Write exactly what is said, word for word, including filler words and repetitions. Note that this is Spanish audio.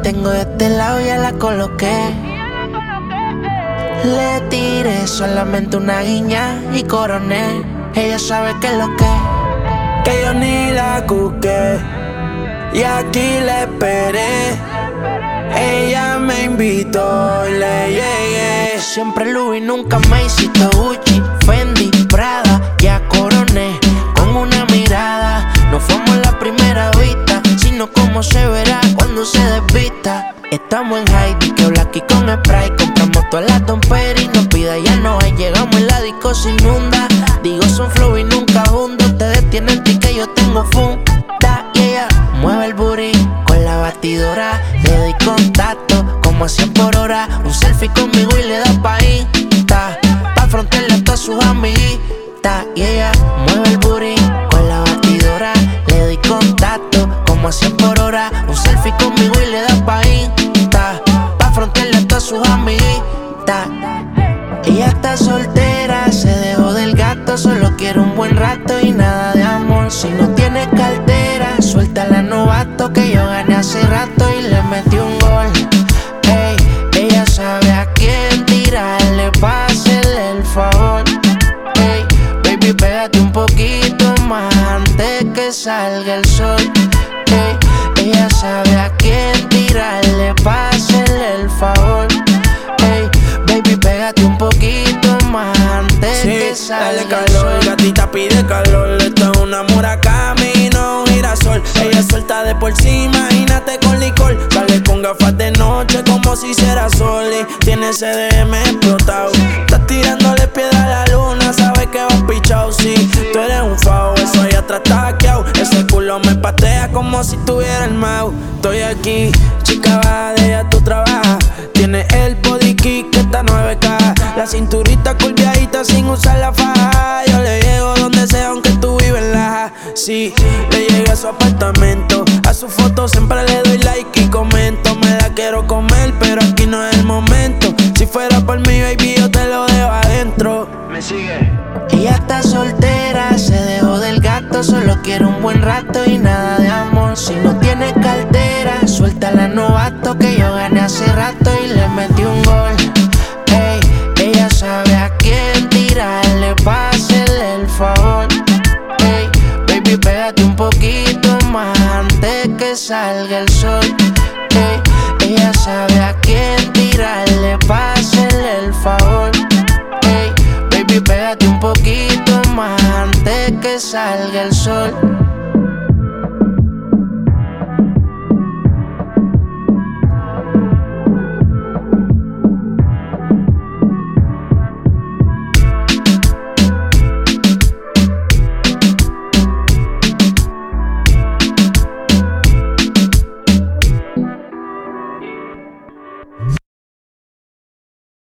tengo de este lado, ya la coloqué. Le tiré solamente una guiña y coroné. Ella sabe que es lo que Que yo ni la cuqué y aquí la esperé. Ella me invitó y le llegué. Siempre Louis, nunca me hiciste Gucci, Fendi, Prada, ya coroné con una mirada. No fuimos la primera vista, sino como se verá cuando se desvista. Estamos en Heidi, que Blacky con spray. Compramos todas las Don Peri, no pida, ya no hay. Llegamos en la disco, se inunda. Digo, son flow y nunca juntos. Ustedes tienen tique, yo tengo funda. Y ella mueve el booty con la batidora. Le doy contacto como a cien por hora. Un selfie conmigo y le da pa' Insta, pa' frontearle a todas sus amiguitas. Y ella mueve el booty con la batidora. Le doy contacto como a cien por hora. Un selfie conmigo y le da pa' Insta, pa' frontearle a todas sus amiguitas. Ella está soltera, se dejó del gato. Solo quiere un buen rato y nada de amor. Si no tiene cartera, suéltala novato, que yo gané hace rato y le metí un gol. Ey, ella sabe a quién tirarle, pásele el favor. Ey, baby, pégate un poquito más antes que salga el sol. Ey, ella sabe a quién tirarle, pásele el favor. Ey, baby, pégate un poquito más antes sí, que salga dale el calor, sol. gatita pide calor. Esto es una Murakami, no un girasol. Ella suelta de por sí, imagínate con licor. Sale con gafas de noche como si hiciera sol. Y tiene ese D M explotado. Estás tirándole piedra a la luna, sabes que vas pichao. Sí, tú eres un fao, eso allá atrás está hackeado. Ese culo me patea como si tuviera el mouse. Estoy aquí, chica, baja de ella tú trabajas. Tiene el body kick que está nueve K. La cinturita curviadita sin usar la faja. Yo le llego donde sea aunque tú vives en la. Sí, le llegué a su apartamento. A su foto siempre le doy like y comento. Me la quiero comer pero aquí no es el momento. Si fuera por mi baby yo te lo dejo adentro. ¿Me sigue? Ella está soltera, se dejó del gato. Solo quiere un buen rato y nada de amor. Si no tiene cartera, suéltala novato, que yo gané hace rato y le metí un gol. Ey, ella sabe a quién tirarle, pásele el favor. Ey, baby, pégate un poquito más antes que salga el sol. Ey, ella sabe a quién tirarle, pásele el favor. Ey, baby, pégate un poquito más antes que salga el sol.